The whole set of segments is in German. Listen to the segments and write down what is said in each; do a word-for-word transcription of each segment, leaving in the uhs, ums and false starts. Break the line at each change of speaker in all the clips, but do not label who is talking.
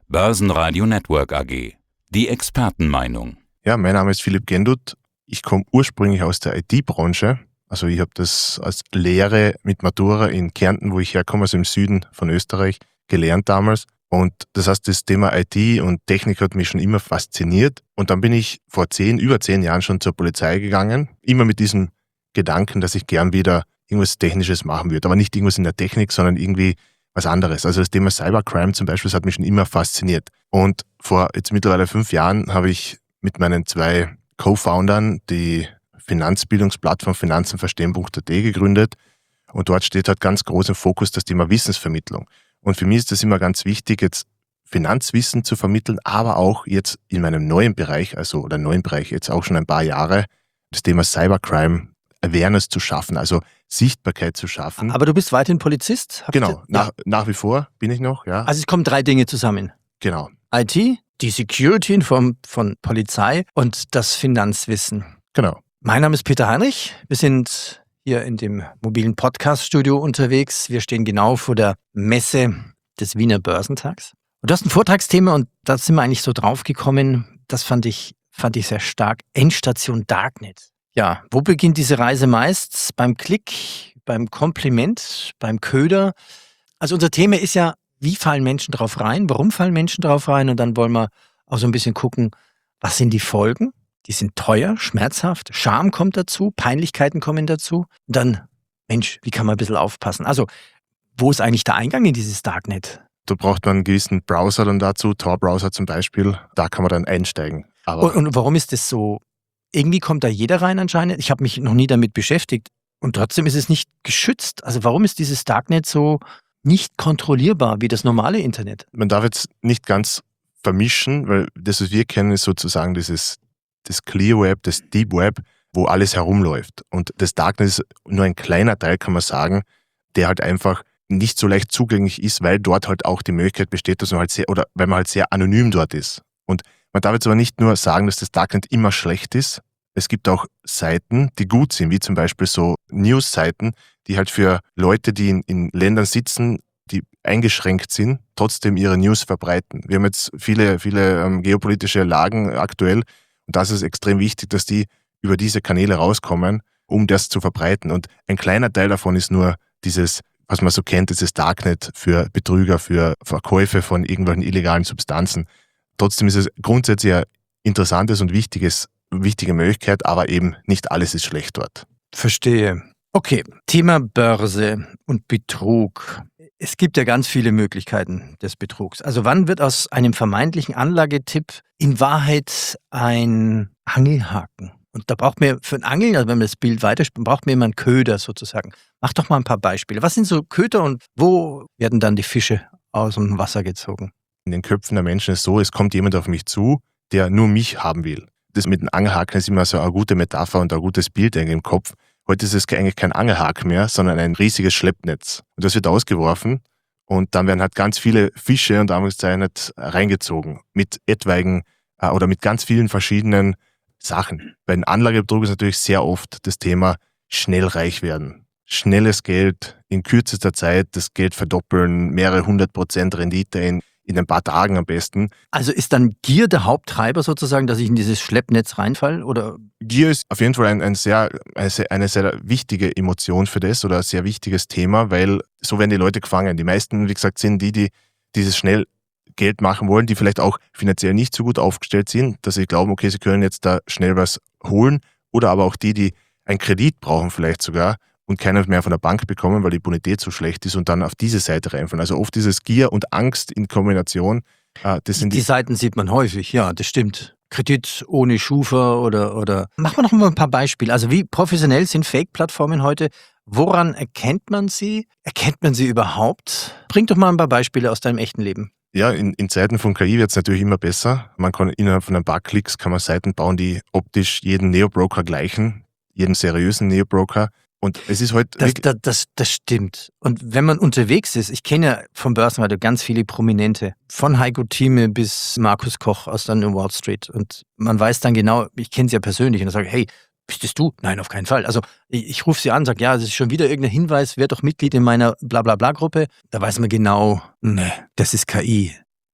Börsenradio Network A G. Die Expertenmeinung.
Ja, mein Name ist Philipp Gendut. Ich komme ursprünglich aus der I T-Branche. Also ich habe das als Lehre mit Matura in Kärnten, wo ich herkomme, also im Süden von Österreich, gelernt damals. Und das heißt, das Thema I T und Technik hat mich schon immer fasziniert. Und dann bin ich vor zehn, über zehn Jahren schon zur Polizei gegangen. Immer mit diesem Gedanken, dass ich gern wieder irgendwas Technisches machen würde. Aber nicht irgendwas in der Technik, sondern irgendwie was anderes. Also das Thema Cybercrime zum Beispiel, das hat mich schon immer fasziniert. Und vor jetzt mittlerweile fünf Jahren habe ich mit meinen zwei Co-Foundern die Finanzbildungsplattform finanzenverstehen punkt a t gegründet. Und dort steht halt ganz groß im Fokus das Thema Wissensvermittlung. Und für mich ist das immer ganz wichtig, jetzt Finanzwissen zu vermitteln, aber auch jetzt in meinem neuen Bereich, also oder neuen Bereich jetzt auch schon ein paar Jahre, das Thema Cybercrime Awareness zu schaffen, also Sichtbarkeit zu schaffen.
Aber du bist weiterhin Polizist? Habt
Genau,
ihr-
nach,
ja.
nach wie vor bin ich noch, ja.
Also es kommen drei Dinge zusammen.
Genau,
I T, die Security von, von Polizei und das Finanzwissen.
genau.
Mein Name ist Peter Heinrich. Wir sind hier in dem mobilen Podcast-Studio unterwegs. Wir stehen genau vor der Messe des Wiener Börsentags. Und du hast ein Vortragsthema und da sind wir eigentlich so drauf gekommen. Das fand ich, fand ich sehr stark. Endstation Darknet. Ja, wo beginnt diese Reise meist? Beim Klick, beim Kompliment, beim Köder? Also unser Thema ist ja, wie fallen Menschen drauf rein? Warum fallen Menschen drauf rein? Und dann wollen wir auch so ein bisschen gucken, was sind die Folgen? Die sind teuer, schmerzhaft, Scham kommt dazu, Peinlichkeiten kommen dazu. Und dann, Mensch, wie kann man ein bisschen aufpassen? Also, wo ist eigentlich der Eingang in dieses Darknet?
Da braucht man einen gewissen Browser dann dazu, Tor-Browser zum Beispiel, da kann man dann einsteigen. Aber
Und, und warum ist das so? Irgendwie kommt da jeder rein anscheinend. Ich habe mich noch nie damit beschäftigt. Und trotzdem ist es nicht geschützt. Also warum ist dieses Darknet so nicht kontrollierbar wie das normale Internet?
man darf jetzt nicht ganz vermischen, weil das, was wir kennen, ist sozusagen dieses das Clear Web, das Deep Web, wo alles herumläuft. Und das Darknet ist nur ein kleiner Teil, kann man sagen, der halt einfach nicht so leicht zugänglich ist, weil dort halt auch die Möglichkeit besteht, dass man halt sehr, oder weil man halt sehr anonym dort ist. Und man darf jetzt aber nicht nur sagen, dass das Darknet immer schlecht ist. Es gibt auch Seiten, die gut sind, wie zum Beispiel so News-Seiten, die halt für Leute, die in, in Ländern sitzen, die eingeschränkt sind, trotzdem ihre News verbreiten. Wir haben jetzt viele, viele ähm, geopolitische Lagen aktuell und das ist extrem wichtig, dass die über diese Kanäle rauskommen, um das zu verbreiten. Und ein kleiner Teil davon ist nur dieses, was man so kennt, dieses Darknet für Betrüger, für Verkäufe von irgendwelchen illegalen Substanzen. Trotzdem ist es grundsätzlich ein interessantes und wichtiges, wichtige Möglichkeit, aber eben nicht alles ist schlecht dort.
Verstehe. Okay, Thema Börse und Betrug. Es gibt ja ganz viele Möglichkeiten des Betrugs. Also wann wird aus einem vermeintlichen Anlagetipp in Wahrheit ein Angelhaken? Und da braucht man für ein Angeln, also wenn man das Bild weiterspielt, braucht man immer einen Köder sozusagen. Mach doch mal ein paar Beispiele. Was sind so Köder und wo werden dann die Fische aus dem Wasser gezogen?
In den Köpfen der Menschen ist es so, es kommt jemand auf mich zu, der nur mich haben will. Das mit dem Angelhaken ist immer so eine gute Metapher und ein gutes Bild eigentlich im Kopf. Heute ist es eigentlich kein Angelhaken mehr, sondern ein riesiges Schleppnetz. Und das wird ausgeworfen und dann werden halt ganz viele Fische und Anführungszeichen halt reingezogen mit etwaigen äh, oder mit ganz vielen verschiedenen Sachen. Bei den Anlagebetrug ist natürlich sehr oft das Thema schnell reich werden. Schnelles Geld, in kürzester Zeit das Geld verdoppeln, mehrere hundert Prozent Rendite in, in ein paar Tagen am besten.
Also ist dann Gier der Haupttreiber sozusagen, dass ich in dieses Schleppnetz reinfalle? Oder?
Gier ist auf jeden Fall ein, ein sehr, eine, sehr, eine sehr wichtige Emotion für das oder ein sehr wichtiges Thema, weil so werden die Leute gefangen. Die meisten, wie gesagt, sind die, die dieses schnell Geld machen wollen, die vielleicht auch finanziell nicht so gut aufgestellt sind, dass sie glauben, okay, sie können jetzt da schnell was holen, oder aber auch die, die einen Kredit brauchen vielleicht sogar und keinen mehr von der Bank bekommen, weil die Bonität so schlecht ist und dann auf diese Seite reinfallen. Also oft dieses Gier und Angst in Kombination. Äh, das sind
Die
die,
Seiten sieht man häufig, ja, das stimmt. Kredit ohne Schufa oder, oder. Machen wir noch mal ein paar Beispiele. Also wie professionell sind Fake-Plattformen heute? Woran erkennt man sie? Erkennt man sie überhaupt? Bring doch mal ein paar Beispiele aus deinem echten Leben.
Ja, in, in Zeiten von K I wird es natürlich immer besser. Man kann innerhalb von ein paar Klicks kann man Seiten bauen, die optisch jeden Neobroker gleichen, jeden seriösen Neobroker. Und es ist heute...
Das, das, das, das stimmt. Und wenn man unterwegs ist, ich kenne ja vom Börsenradio ganz viele Prominente, von Heiko Thieme bis Markus Koch aus der Wall Street. Und man weiß dann genau, ich kenne sie ja persönlich und dann sage ich, hey, bist das du? Nein, auf keinen Fall. Also ich, ich rufe sie an, sage, ja, das ist schon wieder irgendein Hinweis, wer doch Mitglied in meiner Blablabla-Gruppe. Da weiß man genau, ne, das ist K I.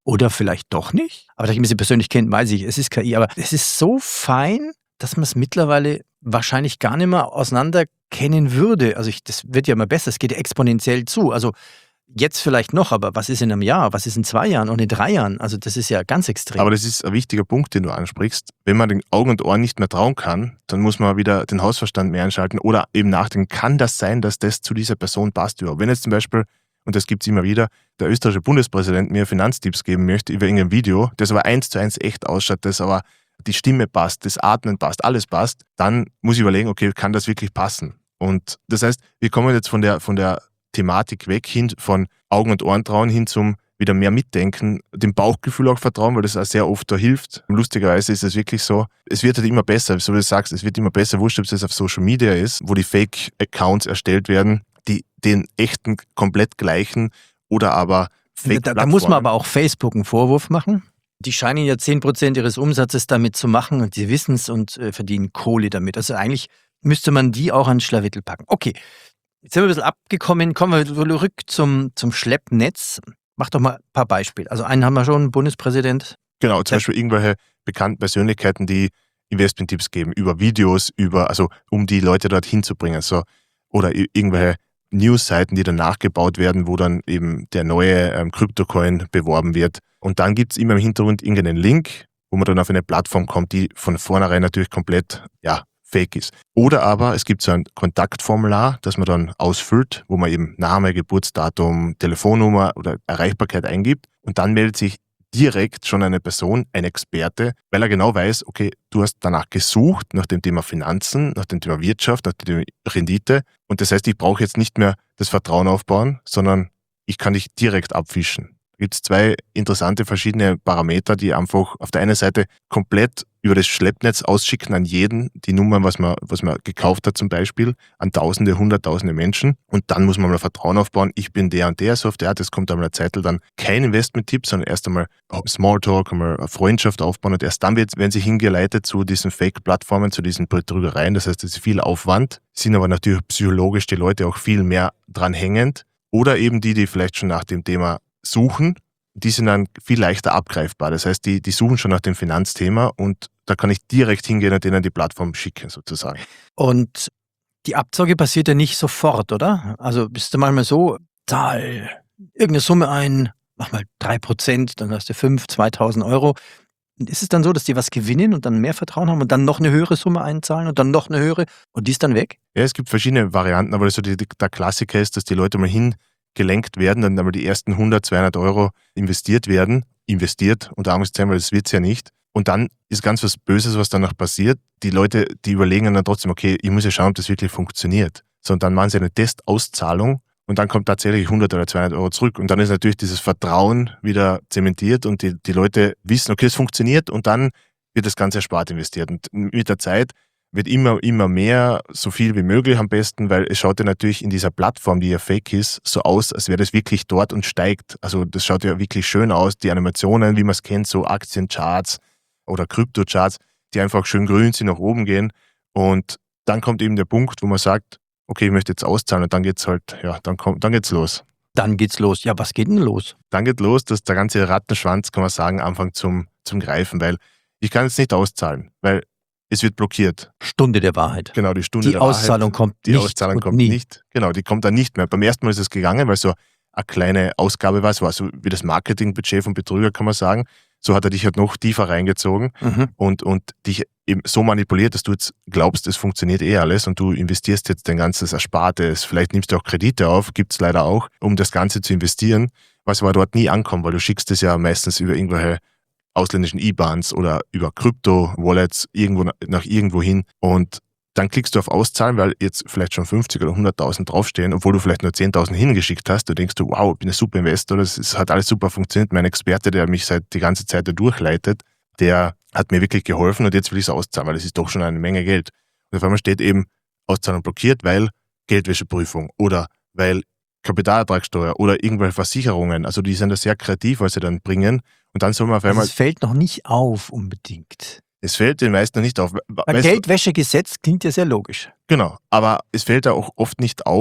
Oder vielleicht doch nicht. Aber da ich sie persönlich kennt, weiß ich, es ist K I. Aber es ist so fein, dass man es mittlerweile wahrscheinlich gar nicht mehr auseinanderkennen würde. Also ich, das wird ja immer besser, es geht ja exponentiell zu. Also jetzt vielleicht noch, aber was ist in einem Jahr, was ist in zwei Jahren und in drei Jahren? Also das ist ja ganz extrem.
Aber das ist ein wichtiger Punkt, den du ansprichst. Wenn man den Augen und Ohren nicht mehr trauen kann, dann muss man wieder den Hausverstand mehr einschalten oder eben nachdenken, kann das sein, dass das zu dieser Person passt überhaupt? Wenn jetzt zum Beispiel, und das gibt es immer wieder, der österreichische Bundespräsident mir Finanztipps geben möchte über irgendein Video, das aber eins zu eins echt ausschaut, das aber die Stimme passt, das Atmen passt, alles passt, dann muss ich überlegen, okay, kann das wirklich passen? Und das heißt, wir kommen jetzt von der, von der Thematik weg, hin von Augen und Ohren trauen, hin zum wieder mehr mitdenken, dem Bauchgefühl auch vertrauen, weil das auch sehr oft da hilft. Lustigerweise ist es wirklich so, es wird halt immer besser, so wie du sagst, es wird immer besser, wurscht, ob es auf Social Media ist, wo die Fake-Accounts erstellt werden, die den echten komplett gleichen oder aber
Fake-Plattformen. Da, da muss man aber auch Facebook einen Vorwurf machen. Die scheinen ja zehn Prozent ihres Umsatzes damit zu machen und sie wissen es und äh, verdienen Kohle damit. Also eigentlich müsste man die auch ans Schlawittel packen. Okay, jetzt sind wir ein bisschen abgekommen. Kommen wir zurück zum, zum Schleppnetz. Mach doch mal ein paar Beispiele. Also einen haben wir schon, Bundespräsident.
Genau, zum Beispiel irgendwelche bekannten Persönlichkeiten, die Investmenttipps geben über Videos, über, also um die Leute dorthin zu bringen. So. Oder irgendwelche Newsseiten, die dann nachgebaut werden, wo dann eben der neue ähm, Kryptocoin beworben wird. Und dann gibt es immer im Hintergrund irgendeinen Link, wo man dann auf eine Plattform kommt, die von vornherein natürlich komplett ja, fake ist. Oder aber es gibt so ein Kontaktformular, das man dann ausfüllt, wo man eben Name, Geburtsdatum, Telefonnummer oder Erreichbarkeit eingibt. Und dann meldet sich direkt schon eine Person, ein Experte, weil er genau weiß, okay, du hast danach gesucht, nach dem Thema Finanzen, nach dem Thema Wirtschaft, nach dem Thema Rendite. Und das heißt, ich brauche jetzt nicht mehr das Vertrauen aufbauen, sondern ich kann dich direkt abfischen. Da gibt es zwei interessante verschiedene Parameter, die einfach auf der einen Seite komplett über das Schleppnetz ausschicken an jeden, die Nummern, was man, was man gekauft hat zum Beispiel, an Tausende, Hunderttausende Menschen. Und dann muss man mal Vertrauen aufbauen. Ich bin der und der, so auf der Art. Es kommt einmal eine Zeit dann kein Investment-Tipp, sondern erst einmal Smalltalk, einmal eine Freundschaft aufbauen. Und erst dann wird, werden sie hingeleitet zu diesen Fake-Plattformen, zu diesen Betrügereien. Das heißt, es ist viel Aufwand, sind aber natürlich psychologisch die Leute auch viel mehr dran hängend. Oder eben die, die vielleicht schon nach dem Thema suchen, die sind dann viel leichter abgreifbar. Das heißt, die, die suchen schon nach dem Finanzthema und da kann ich direkt hingehen und denen die Plattform schicken, sozusagen.
Und die Abzocke passiert ja nicht sofort, oder? Also bist du manchmal so, zahl irgendeine Summe ein, mach mal drei Prozent, dann hast du fünf, zweitausend Euro. Und ist es dann so, dass die was gewinnen und dann mehr Vertrauen haben und dann noch eine höhere Summe einzahlen und dann noch eine höhere und die ist dann weg?
Ja, es gibt verschiedene Varianten, aber so die, die, der Klassiker ist, dass die Leute mal hingelenkt werden, dann einmal die ersten hundert, zweihundert Euro investiert werden, investiert, unter Anführungszeichen, weil das wird es ja nicht. Und dann ist ganz was Böses, was danach passiert. Die Leute, die überlegen dann trotzdem, okay, ich muss ja schauen, ob das wirklich funktioniert. So, und dann machen sie eine Testauszahlung und dann kommt tatsächlich hundert oder zweihundert Euro zurück. Und dann ist natürlich dieses Vertrauen wieder zementiert und die, die Leute wissen, okay, es funktioniert und dann wird das Ganze erspart investiert. Und mit der Zeit wird immer, immer mehr, so viel wie möglich am besten, weil es schaut ja natürlich in dieser Plattform, die ja fake ist, so aus, als wäre das wirklich dort und steigt. Also das schaut ja wirklich schön aus, die Animationen, wie man es kennt, so Aktiencharts oder Kryptocharts, die einfach schön grün sind, nach oben gehen. Und dann kommt eben der Punkt, wo man sagt, okay, ich möchte jetzt auszahlen und dann geht's halt, ja, dann kommt, dann geht's los.
Dann geht's los. Ja, was geht denn los?
Dann geht los, dass der ganze Rattenschwanz, kann man sagen, anfängt zum, zum Greifen, weil ich kann jetzt nicht auszahlen, weil es wird blockiert.
Stunde der Wahrheit.
Genau, die Stunde
die
der
Auszahlung
Wahrheit.
kommt
die
nicht.
Die Auszahlung kommt
nie.
nicht. Genau, die kommt dann nicht mehr. Beim ersten Mal ist es gegangen, weil so eine kleine Ausgabe war, es war so wie das Marketingbudget vom Betrüger, kann man sagen. So hat er dich halt noch tiefer reingezogen
Mhm.
und, und dich eben so manipuliert, dass du jetzt glaubst, es funktioniert eh alles und du investierst jetzt dein ganzes Erspartes. Vielleicht nimmst du auch Kredite auf, gibt es leider auch, um das Ganze zu investieren, was aber dort nie ankommt, weil du schickst es ja meistens über irgendwelche ausländischen I B A Ns oder über Krypto-Wallets irgendwo nach irgendwo hin und dann klickst du auf Auszahlen, weil jetzt vielleicht schon fünfzig oder hunderttausend draufstehen, obwohl du vielleicht nur zehntausend hingeschickt hast. Du denkst du, wow, ich bin ein super Investor, das ist, hat alles super funktioniert. Mein Experte, der mich seit die ganze Zeit da durchleitet, der hat mir wirklich geholfen und jetzt will ich es auszahlen, weil das ist doch schon eine Menge Geld. Und auf einmal steht eben Auszahlung blockiert, weil Geldwäscheprüfung oder weil Kapitalertragssteuer oder irgendwelche Versicherungen, also die sind da sehr kreativ, was sie dann bringen. Und dann soll man auf einmal...
Also es fällt noch nicht auf unbedingt.
Es fällt den meisten noch nicht auf.
Ein Geldwäschegesetz klingt ja sehr logisch.
Genau, aber es fällt da auch oft nicht auf,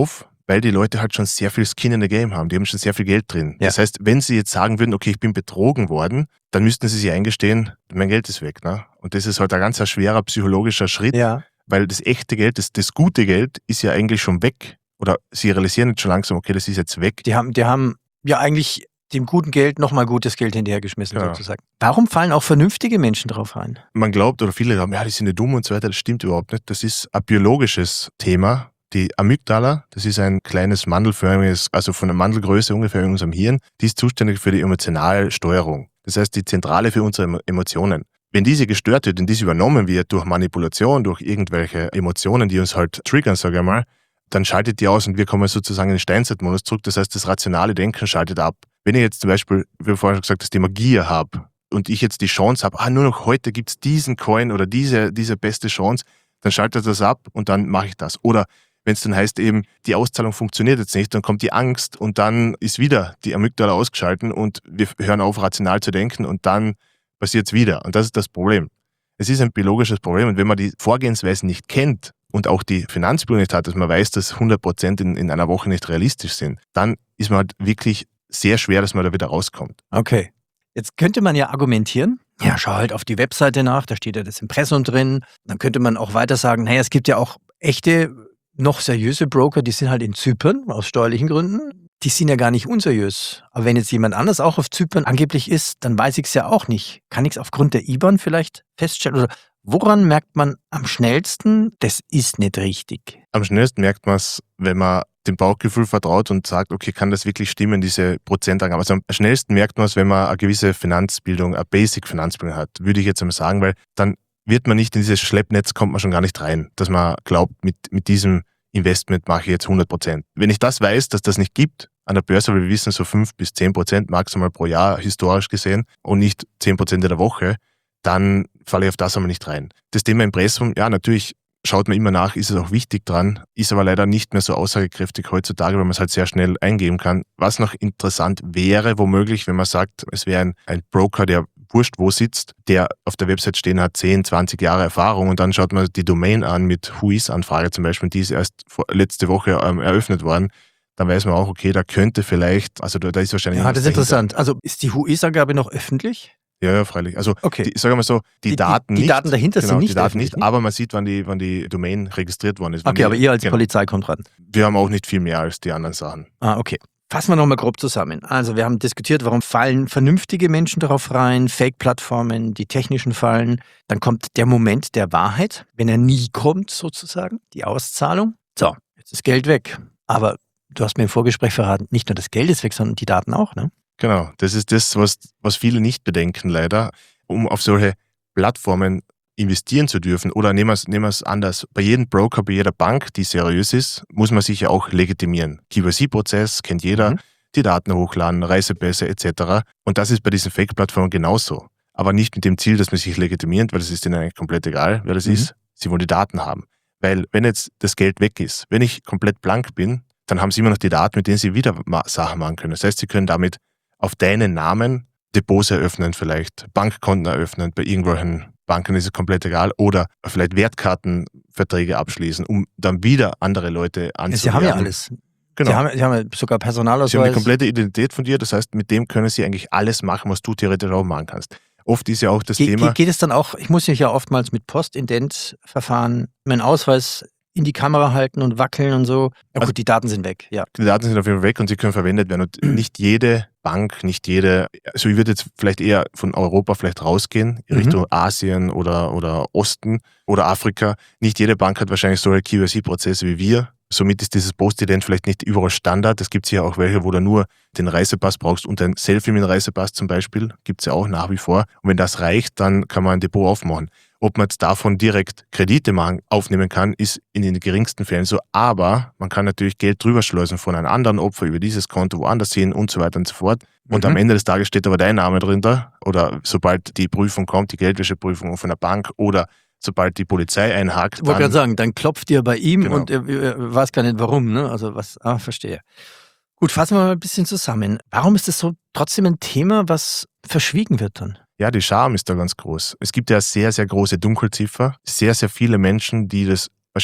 weil die Leute halt schon sehr viel Skin in the Game haben. Die haben schon sehr viel Geld drin.
Ja.
Das heißt, wenn sie jetzt sagen würden, okay, ich bin betrogen worden, dann müssten sie sich eingestehen, mein Geld ist weg. Ne? Und das ist halt ein ganz ein schwerer psychologischer Schritt,
Ja.
weil das echte Geld, das, das gute Geld ist ja eigentlich schon weg. Oder sie realisieren jetzt schon langsam, okay, das ist jetzt weg.
Die haben, die haben ja eigentlich dem guten Geld nochmal gutes Geld hinterhergeschmissen,
Ja.
sozusagen. Warum fallen auch vernünftige Menschen drauf rein?
Man glaubt, oder viele sagen, ja, die sind nicht dumm und so weiter. Das stimmt überhaupt nicht. Das ist ein biologisches Thema. Die Amygdala, das ist ein kleines mandelförmiges, also von der Mandelgröße ungefähr in unserem Hirn, die ist zuständig für die emotionale Steuerung. Das heißt, die Zentrale für unsere Emotionen. Wenn diese gestört wird und diese übernommen wird durch Manipulation, durch irgendwelche Emotionen, die uns halt triggern, sage ich mal, dann schaltet die aus und wir kommen sozusagen in den Steinzeitmodus zurück. Das heißt, das rationale Denken schaltet ab. Wenn ich jetzt zum Beispiel, wie vorhin schon gesagt, das Thema Gier habe und ich jetzt die Chance habe, ah, nur noch heute gibt es diesen Coin oder diese, diese beste Chance, dann schaltet das ab und dann mache ich das. Oder wenn es dann heißt eben, die Auszahlung funktioniert jetzt nicht, dann kommt die Angst und dann ist wieder die Amygdala ausgeschaltet und wir hören auf, rational zu denken und dann passiert es wieder. Und das ist das Problem. Es ist ein biologisches Problem und wenn man die Vorgehensweisen nicht kennt und auch die Finanzbildung nicht hat, dass man weiß, dass hundert Prozent in, in einer Woche nicht realistisch sind, dann ist man halt wirklich sehr schwer, dass man da wieder rauskommt.
Okay. Jetzt könnte man ja argumentieren, ja, schau halt auf die Webseite nach, da steht ja das Impressum drin. Dann könnte man auch weiter sagen, naja, es gibt ja auch echte, noch seriöse Broker, die sind halt in Zypern, aus steuerlichen Gründen. Die sind ja gar nicht unseriös. Aber wenn jetzt jemand anders auch auf Zypern angeblich ist, dann weiß ich es ja auch nicht. Kann ich es aufgrund der I B A N vielleicht feststellen? Oder woran merkt man am schnellsten, das ist nicht richtig?
Am schnellsten merkt man es, wenn man dem Bauchgefühl vertraut und sagt, okay, kann das wirklich stimmen, diese Prozentangabe? Also am schnellsten merkt man es, wenn man eine gewisse Finanzbildung, eine Basic-Finanzbildung hat, würde ich jetzt einmal sagen, weil dann wird man nicht in dieses Schleppnetz, kommt man schon gar nicht rein, dass man glaubt, mit, mit diesem Investment mache ich jetzt hundert Prozent. Wenn ich das weiß, dass das nicht gibt an der Börse, weil wir wissen so fünf bis zehn Prozent maximal pro Jahr historisch gesehen und nicht zehn Prozent in der Woche, dann falle ich auf das einmal nicht rein. Das Thema Impressum, ja, natürlich schaut man immer nach, ist es auch wichtig dran, ist aber leider nicht mehr so aussagekräftig heutzutage, weil man es halt sehr schnell eingeben kann. Was noch interessant wäre, womöglich, wenn man sagt, es wäre ein, ein Broker, der wurscht wo sitzt, der auf der Website stehen hat, zehn, zwanzig Jahre Erfahrung und dann schaut man die Domain an mit Whois-Anfrage zum Beispiel, die ist erst vor, letzte Woche ähm, eröffnet worden, dann weiß man auch, okay, da könnte vielleicht, also da, da ist wahrscheinlich...
Ja, das ist interessant. Also ist die Whois-Angabe noch öffentlich?
Ja, ja, freilich. Also,
okay.
die, sagen wir mal so, die,
die
Daten
die, die
nicht.
Daten dahinter
genau,
sind nicht
die Daten
öffentlich,
nicht, aber man sieht, wann die, wann die Domain registriert worden ist.
Okay,
die,
aber ihr als
genau.
Polizei kommt ran.
Wir haben auch nicht viel mehr als die anderen Sachen.
Ah, okay. Fassen wir nochmal grob zusammen. Also wir haben diskutiert, warum fallen vernünftige Menschen darauf rein, Fake-Plattformen, die technischen fallen. Dann kommt der Moment der Wahrheit, wenn er nie kommt sozusagen, die Auszahlung. So, jetzt ist Geld weg. Aber du hast mir im Vorgespräch verraten, nicht nur das Geld ist weg, sondern die Daten auch, ne?
Genau, das ist das, was, was viele nicht bedenken leider, um auf solche Plattformen investieren zu dürfen. Oder nehmen wir es nehmen wir es anders. Bei jedem Broker, bei jeder Bank, die seriös ist, muss man sich ja auch legitimieren. K Y C-Prozess kennt jeder, mhm. die Daten hochladen, Reisepässe et cetera. Und das ist bei diesen Fake-Plattformen genauso. Aber nicht mit dem Ziel, dass man sich legitimiert, weil das ist denen eigentlich komplett egal, wer das mhm. ist. Sie wollen die Daten haben. Weil wenn jetzt das Geld weg ist, wenn ich komplett blank bin, dann haben sie immer noch die Daten, mit denen sie wieder Sachen machen können. Das heißt, sie können damit auf deinen Namen Depots eröffnen, vielleicht Bankkonten eröffnen, bei irgendwelchen Banken ist es komplett egal, oder vielleicht Wertkartenverträge abschließen, um dann wieder andere Leute anzuwerben.
Sie haben ja alles.
Genau.
Sie haben, Sie haben ja sogar Personalausweis.
Sie haben die komplette Identität von dir, das heißt, mit dem können sie eigentlich alles machen, was du theoretisch auch machen kannst. Oft ist ja auch das
Ge
Thema...
Geht es dann auch, ich muss mich ja oftmals mit Postident-Verfahren meinen Ausweis in die Kamera halten und wackeln und so. Ja,
also
gut, die Daten sind weg, ja.
Die Daten sind auf jeden Fall weg und sie können verwendet werden. Und nicht jede Bank, nicht jede, also ich würde jetzt vielleicht eher von Europa vielleicht rausgehen, in
Mhm.
Richtung Asien oder, oder Osten oder Afrika. Nicht jede Bank hat wahrscheinlich solche K Y C-Prozesse wie wir. Somit ist dieses Postident vielleicht nicht überall Standard. Es gibt ja auch welche, wo du nur den Reisepass brauchst und ein Selfie mit dem Reisepass zum Beispiel. Gibt es ja auch nach wie vor. Und wenn das reicht, dann kann man ein Depot aufmachen. Ob man jetzt davon direkt Kredite machen, aufnehmen kann, ist in den geringsten Fällen so. Aber man kann natürlich Geld drüber schleusen von einem anderen Opfer über dieses Konto woanders hin und so weiter und so fort. Und
Mhm.
am Ende des Tages steht aber dein Name drin da. Oder sobald die Prüfung kommt, die Geldwäscheprüfung von der Bank oder sobald die Polizei einhakt,
Ich wollte
dann...
gerade sagen, dann klopft ihr bei ihm
Genau.
und er, er weiß gar nicht warum, ne? Also was, ah, verstehe. Gut, fassen wir mal ein bisschen zusammen. Warum ist das so trotzdem ein Thema, was verschwiegen wird dann?
Ja, die Scham ist da ganz groß. Es gibt ja sehr, sehr große Dunkelziffer. Sehr, sehr viele Menschen, die das wahrscheinlich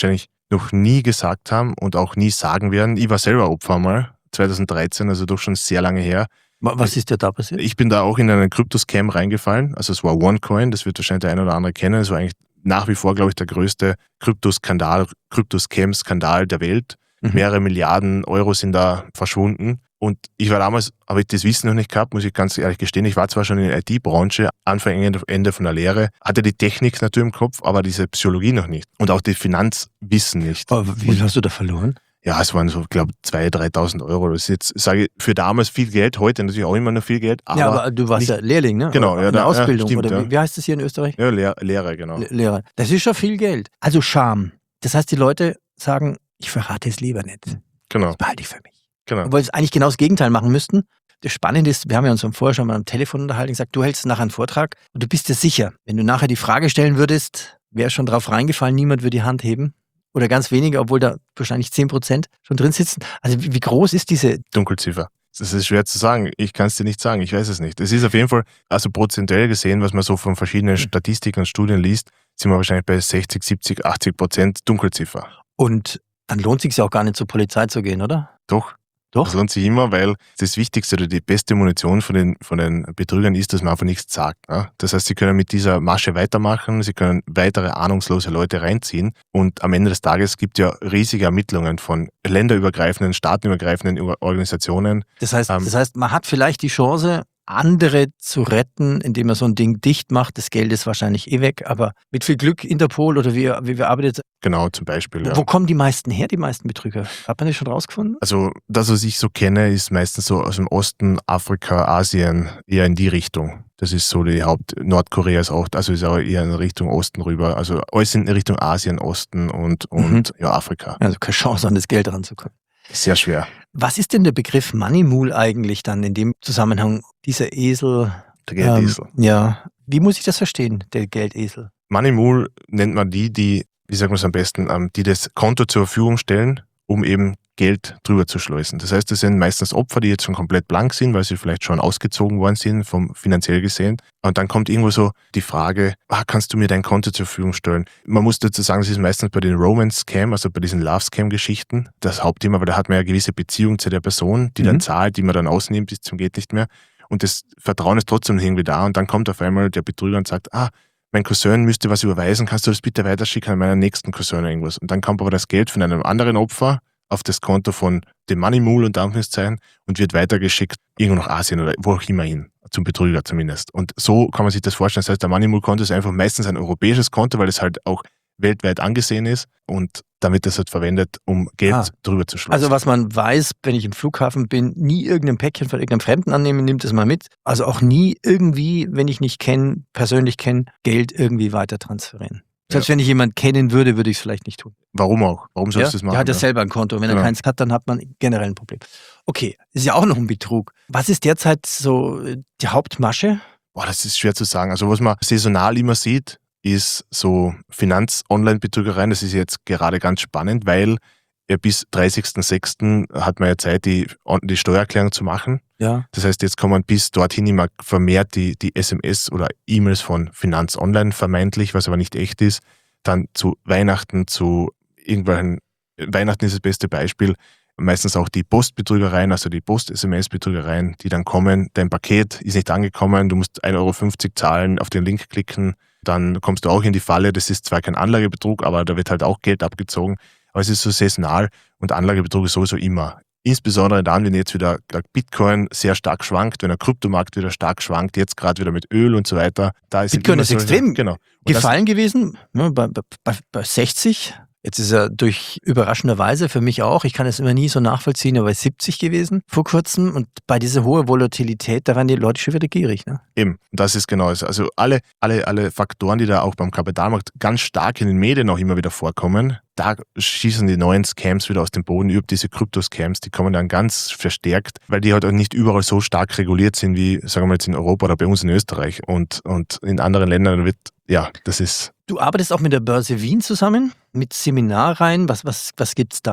noch nie gesagt haben und auch nie sagen werden. Ich war selber Opfer mal, zwanzig dreizehn, also doch schon sehr lange her.
Was ist dir da passiert?
Ich bin da auch in einen Krypto-Scam reingefallen. Also es war OneCoin, das wird wahrscheinlich der eine oder andere kennen. Es war eigentlich nach wie vor, glaube ich, der größte Krypto-Skandal, Krypto-Scam-Skandal der Welt. Mhm. Mehrere Milliarden Euro sind da verschwunden. Und ich war damals, habe ich das Wissen noch nicht gehabt, muss ich ganz ehrlich gestehen. Ich war zwar schon in der I T-Branche, Anfang, Ende von der Lehre, hatte die Technik natürlich im Kopf, aber diese Psychologie noch nicht. Und auch die Finanzwissen nicht.
Aber wie viel hast du da verloren?
Ja, es waren so, ich glaube, zweitausend, dreitausend Euro. Das ist jetzt, sage ich, für damals viel Geld, heute natürlich auch immer noch viel Geld. Aber
ja, aber du warst
nicht,
ja Lehrling, ne?
Genau,
oder
ja.
In der
da,
Ausbildung,
ja, stimmt,
oder
ja.
wie, wie heißt das hier in Österreich?
Ja, Lehr, Lehrer, genau.
Le- Lehrer. Das ist schon viel Geld. Also Scham. Das heißt, die Leute sagen, ich verrate es lieber nicht.
Genau.
Das behalte ich für mich.
Genau.
Obwohl sie eigentlich genau das Gegenteil machen müssten. Das Spannende ist, wir haben ja uns vorher schon mal am Telefon unterhalten und gesagt, du hältst nachher einen Vortrag und du bist dir sicher, wenn du nachher die Frage stellen würdest, wäre schon drauf reingefallen, niemand würde die Hand heben. Oder ganz wenige, obwohl da wahrscheinlich zehn Prozent schon drin sitzen. Also wie, wie groß ist diese
Dunkelziffer? Das ist schwer zu sagen. Ich kann es dir nicht sagen. Ich weiß es nicht. Es ist auf jeden Fall, also prozentuell gesehen, was man so von verschiedenen Statistiken und Studien liest, sind wir wahrscheinlich bei sechzig, siebzig, achtzig Prozent Dunkelziffer.
Und dann lohnt es sich ja auch gar nicht zur Polizei zu gehen, oder?
Doch.
Doch?
Das lohnt sich immer, weil das Wichtigste oder die beste Munition von den, von den Betrügern ist, dass man einfach nichts sagt. Ne? Das heißt, sie können mit dieser Masche weitermachen, sie können weitere ahnungslose Leute reinziehen und am Ende des Tages gibt es ja riesige Ermittlungen von länderübergreifenden, staatenübergreifenden Organisationen.
Das heißt,
ähm,
das heißt, man hat vielleicht die Chance, andere zu retten, indem man so ein Ding dicht macht. Das Geld ist wahrscheinlich eh weg, aber mit viel Glück Interpol oder wie, wie wir arbeitet.
Genau, zum Beispiel.
Wo,
Ja.
wo kommen die meisten her, die meisten Betrüger? Hat man das schon rausgefunden?
Also das, was ich so kenne, ist meistens so aus dem Osten, Afrika, Asien, eher in die Richtung. Das ist so die Haupt... Nordkorea ist auch, also ist auch eher in Richtung Osten rüber. Also alles in Richtung Asien, Osten und, und mhm. ja, Afrika.
Also keine Chance, an das Geld ranzukommen.
Sehr schwer.
Was ist denn der Begriff Money Mule eigentlich dann in dem Zusammenhang? Dieser Esel.
Der Geldesel.
Ähm, ja. Wie muss ich das verstehen, der Geldesel?
Money Mule nennt man die, die, wie sagen wir es am besten, ähm, die das Konto zur Verfügung stellen, um eben Geld drüber zu schleusen. Das heißt, das sind meistens Opfer, die jetzt schon komplett blank sind, weil sie vielleicht schon ausgezogen worden sind, vom finanziell gesehen. Und dann kommt irgendwo so die Frage, ah, kannst du mir dein Konto zur Verfügung stellen? Man muss dazu sagen, es ist meistens bei den Romance-Scam, also bei diesen Love-Scam-Geschichten, das Hauptthema, weil da hat man ja eine gewisse Beziehung zu der Person, die mhm. dann zahlt, die man dann ausnimmt, bis zum geht nicht mehr. Und das Vertrauen ist trotzdem irgendwie da. Und dann kommt auf einmal der Betrüger und sagt, ah, mein Cousin müsste was überweisen, kannst du das bitte weiterschicken an meinen nächsten Cousin oder irgendwas? Und dann kommt aber das Geld von einem anderen Opfer auf das Konto von dem Money Mule und Anführungszeichen und wird weitergeschickt irgendwo nach Asien oder wo auch immer hin, zum Betrüger zumindest. Und so kann man sich das vorstellen. Das heißt, der Money Mule Konto ist einfach meistens ein europäisches Konto, weil es halt auch weltweit angesehen ist und damit das halt verwendet, um Geld
ah.
drüber zu schleusen.
Also was man weiß, wenn ich im Flughafen bin, nie irgendein Päckchen von irgendeinem Fremden annehmen, nimmt es mal mit. Also auch nie irgendwie, wenn ich nicht kenne, persönlich kenne, Geld irgendwie weiter transferieren. Selbst ja. wenn ich jemanden kennen würde, würde ich es vielleicht nicht tun.
Warum auch? Warum sollst
ja?
du das machen?
Der hat ja,
ja
selber ein Konto. Wenn genau. er keins hat, dann hat man generell ein Problem. Okay, ist ja auch noch ein Betrug. Was ist derzeit so die Hauptmasche?
Boah, das ist schwer zu sagen. Also was man saisonal immer sieht, ist so Finanz-Online-Betrügereien. Das ist jetzt gerade ganz spannend, weil ja, bis dreißigsten sechsten hat man ja Zeit, die, die Steuererklärung zu machen.
Ja.
Das heißt, jetzt kommen bis dorthin immer vermehrt die, die S M S oder E-Mails von Finanz Online vermeintlich, was aber nicht echt ist. Dann zu Weihnachten, zu irgendwelchen, Weihnachten ist das beste Beispiel, meistens auch die Postbetrügereien, also die Post-S M S-Betrügereien, die dann kommen, dein Paket ist nicht angekommen, du musst ein Euro fünfzig zahlen, auf den Link klicken, dann kommst du auch in die Falle, das ist zwar kein Anlagebetrug, aber da wird halt auch Geld abgezogen, aber es ist so saisonal und Anlagebetrug ist sowieso immer. Insbesondere dann, wenn jetzt wieder Bitcoin sehr stark schwankt, wenn der Kryptomarkt wieder stark schwankt, jetzt gerade wieder mit Öl und so weiter. Da ist
Bitcoin ist
so,
extrem
genau.
gefallen gewesen, ne, bei, bei, bei sechzig. Jetzt ist er durch überraschenderweise für mich auch, ich kann es immer nie so nachvollziehen, aber bei siebzig gewesen vor kurzem und bei dieser hohen Volatilität, da waren die Leute schon wieder gierig. Ne?
Eben, das ist genau es. Also alle, alle, alle Faktoren, die da auch beim Kapitalmarkt ganz stark in den Medien auch immer wieder vorkommen, da schießen die neuen Scams wieder aus dem Boden, über diese Krypto-Scams, die kommen dann ganz verstärkt, weil die halt auch nicht überall so stark reguliert sind wie, sagen wir mal jetzt in Europa oder bei uns in Österreich und, und in anderen Ländern wird, ja, das ist...
Du arbeitest auch mit der Börse Wien zusammen, mit Seminarreihen, was, was, was gibt's da?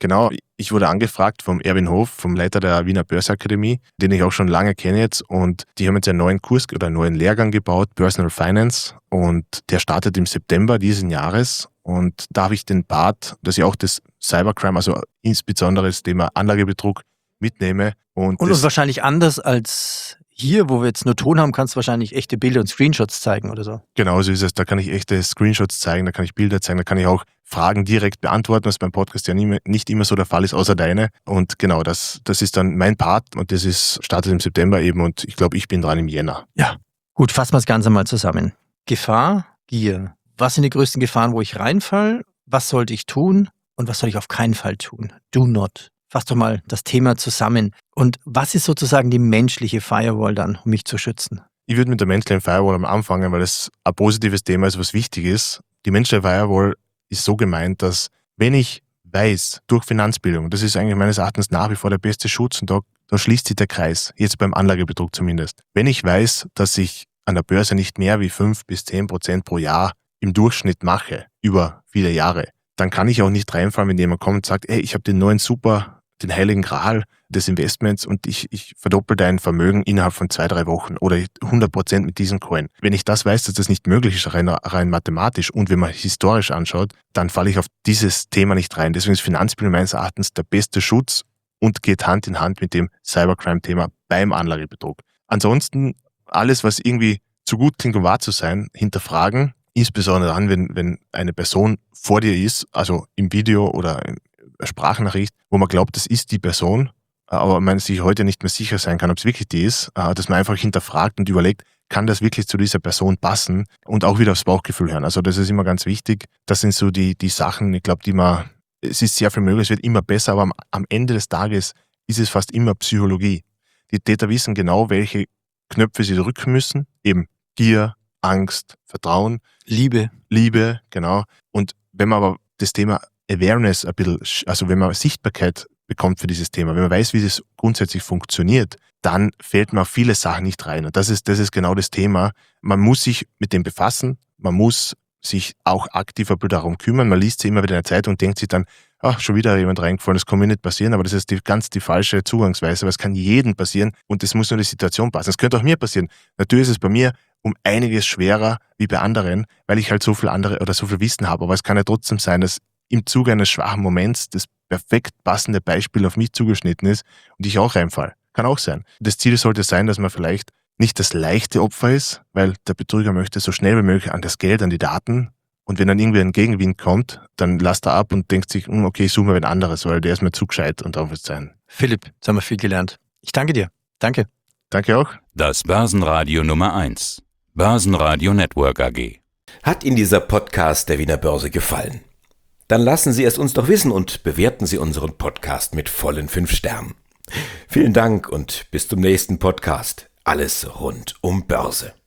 Genau, ich wurde angefragt vom Erwin Hof, vom Leiter der Wiener Börseakademie, den ich auch schon lange kenne jetzt, und die haben jetzt einen neuen Kurs oder einen neuen Lehrgang gebaut, Personal Finance, und der startet im September diesen Jahres, und da habe ich den Part, dass ich auch das Cybercrime, also insbesondere das Thema Anlagebetrug mitnehme. Und,
Und
das,
uns wahrscheinlich anders als hier, wo wir jetzt nur Ton haben, kannst du wahrscheinlich echte Bilder und Screenshots zeigen oder so.
Genau so ist es. Da kann ich echte Screenshots zeigen, da kann ich Bilder zeigen, da kann ich auch Fragen direkt beantworten, was beim Podcast ja nie mehr, nicht immer so der Fall ist, außer deine. Und genau, das, das ist dann mein Part, und das ist startet im September eben, und ich glaube, ich bin dran im Jänner.
Ja. Gut, fassen wir das Ganze mal zusammen. Gefahr, Gier. Was sind die größten Gefahren, wo ich reinfall? Was sollte ich tun? Und was soll ich auf keinen Fall tun? Do not. Fass doch mal das Thema zusammen. Und was ist sozusagen die menschliche Firewall dann, um mich zu schützen?
Ich würde mit der menschlichen Firewall am Anfangen, weil das ein positives Thema ist, was wichtig ist. Die menschliche Firewall ist so gemeint, dass wenn ich weiß, durch Finanzbildung, das ist eigentlich meines Erachtens nach wie vor der beste Schutz, und da, da schließt sich der Kreis, jetzt beim Anlagebetrug zumindest. Wenn ich weiß, dass ich an der Börse nicht mehr wie fünf bis zehn Prozent pro Jahr im Durchschnitt mache, über viele Jahre, dann kann ich auch nicht reinfallen, wenn jemand kommt und sagt, ey, ich habe den neuen Super, den heiligen Gral des Investments, und ich, ich verdoppel dein Vermögen innerhalb von zwei, drei Wochen oder hundert Prozent mit diesem Coin. Wenn ich das weiß, dass das nicht möglich ist, rein, rein mathematisch, und wenn man historisch anschaut, dann falle ich auf dieses Thema nicht rein. Deswegen ist Finanzbildung meines Erachtens der beste Schutz und geht Hand in Hand mit dem Cybercrime-Thema beim Anlagebetrug. Ansonsten alles, was irgendwie zu gut klingt, um wahr zu sein, hinterfragen, insbesondere dann, wenn, wenn eine Person vor dir ist, also im Video oder Sprachnachricht, wo man glaubt, das ist die Person, aber man sich heute nicht mehr sicher sein kann, ob es wirklich die ist, dass man einfach hinterfragt und überlegt, kann das wirklich zu dieser Person passen, und auch wieder aufs Bauchgefühl hören. Also das ist immer ganz wichtig. Das sind so die, die Sachen, ich glaube, die man, es ist sehr viel möglich, es wird immer besser, aber am, am Ende des Tages ist es fast immer Psychologie. Die Täter wissen genau, welche Knöpfe sie drücken müssen, eben Gier, Angst, Vertrauen,
Liebe.
Liebe, genau. Und wenn man aber das Thema Awareness ein bisschen, also wenn man Sichtbarkeit bekommt für dieses Thema, wenn man weiß, wie das grundsätzlich funktioniert, dann fällt man auf viele Sachen nicht rein. Und das ist, das ist genau das Thema. Man muss sich mit dem befassen, man muss sich auch aktiv ein bisschen darum kümmern. Man liest sie immer wieder in der Zeitung und denkt sich dann, ach, schon wieder jemand reingefallen, das kann mir nicht passieren, aber das ist die, ganz die falsche Zugangsweise, weil es kann jedem passieren, und es muss nur die Situation passen. Es könnte auch mir passieren. Natürlich ist es bei mir um einiges schwerer wie bei anderen, weil ich halt so viel andere oder so viel Wissen habe, aber es kann ja trotzdem sein, dass im Zuge eines schwachen Moments das perfekt passende Beispiel auf mich zugeschnitten ist und ich auch reinfall. Kann auch sein. Das Ziel sollte sein, dass man vielleicht nicht das leichte Opfer ist, weil der Betrüger möchte so schnell wie möglich an das Geld, an die Daten, und wenn dann irgendwie ein Gegenwind kommt, dann lasst er ab und denkt sich, okay, ich suche mir wen anderes, weil der ist mir zu gescheit und darauf wird es sein.
Philipp, jetzt haben wir viel gelernt. Ich danke dir. Danke.
Danke auch.
Das Börsenradio Nummer eins. Börsenradio Network A G.
Hat Ihnen dieser Podcast der Wiener Börse gefallen? Dann lassen Sie es uns doch wissen und bewerten Sie unseren Podcast mit vollen fünf Sternen. Vielen Dank und bis zum nächsten Podcast. Alles rund um Börse.